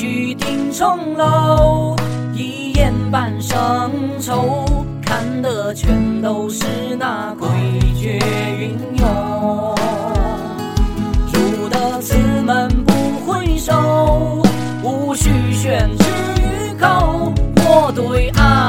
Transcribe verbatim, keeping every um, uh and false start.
去顶重楼，一眼半生愁，看的全都是那诡谲云涌。入得此门不回首，无需宣之于口，莫对爱